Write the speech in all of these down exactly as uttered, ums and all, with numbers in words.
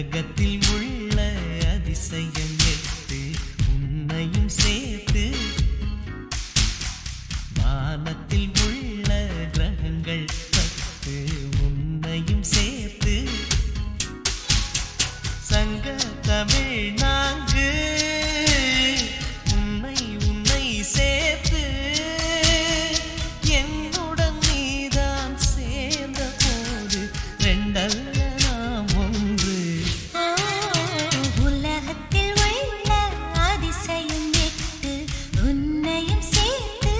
உலகத்தில் உள்ள அதிசயம் எட்டு உன்னையும் சேர்த்து வானத்தில் உள்ள கிரகங்கள் பத்து உன்னையும் சேர்த்து சங்க தமிழ் நான்கு உன்னை உன்னை சேர்த்து என்னுடன் நீதான் சேர்ந்த போது ரெண்டல்ல நாம் ஒன்று உலகத்தில் உள்ள அதிசயம் எட்டு உன்னையும் சேர்த்து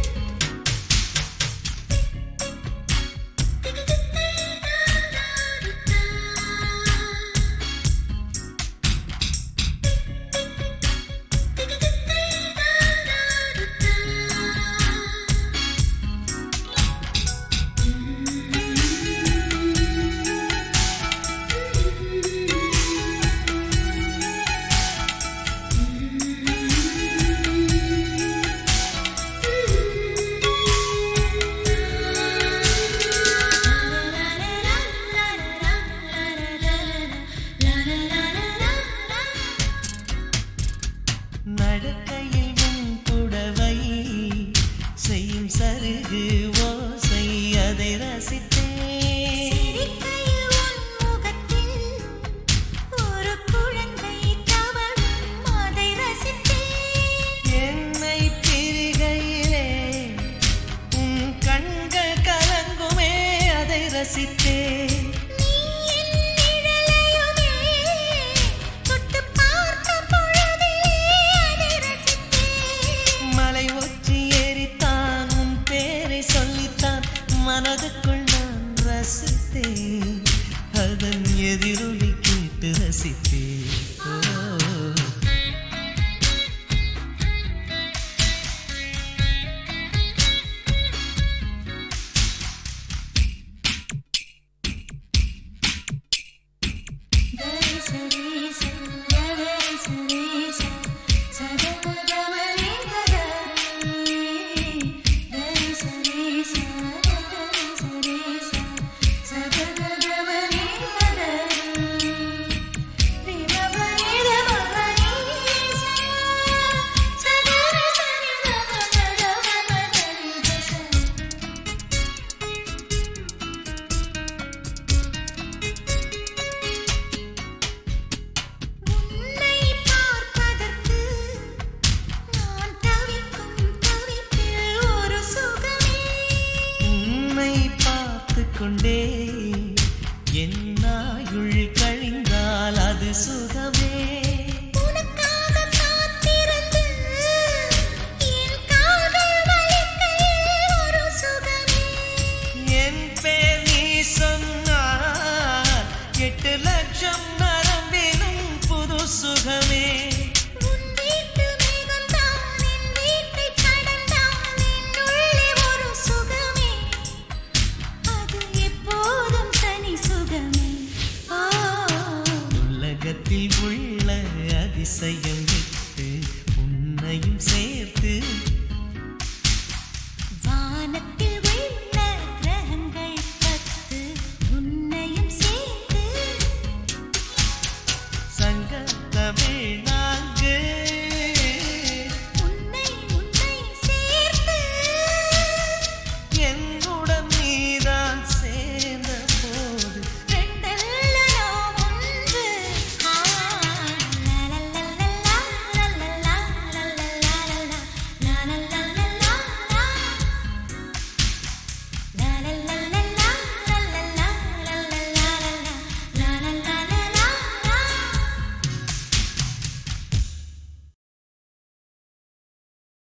நடக்கையில் உன் புடவை செய்யும் சருகு ஓசை அதை ரசித்தேன் சிரிக்கையில் உன் முகத்தில் ஒரு குழந்தை தவழும் அதை ரசித்தேன் என்னை பிரிகையிலே உன் கண்கள் கலங்குமே அதை ரசித்தேன் நீ என் நிழலையுமே தொட்டு பார்த்த பொழுதிலே அதை ரசித்தேன் மலை உச்சி ஏறித்தான் உன் பேரை சொல்லித்தான் மனதுக்குள் நான் ரசித்தேன் அதன் எதிரொலி கேட்டு ரசித்தேன் ஓ உன்னை பார்ப்பதற்கு நான் தவிக்கும் தவிப்பில் ஒரு சுகமே உன்னை பார்த்து கொண்டே என் நாயுள் கழிந்தால் அது சுகமே உனக்காக காத்திருந்து என் கால்கள் வலிக்கையில் ஒரு சுகமே என் பேர் நீ சொன்னால் எட்டு லட்சம் நரம்பினும் புது சுகமே உன் வீட்டு மேகம்தான் என் வீட்டை கடந்தால் என்னுள்ளே ஒரு சுகமே அது எப்போதும் தனி சுகமே ஓ உலகத்தில் உள்ள அதிசயம் விட்டு உன்னையும் சேர்த்து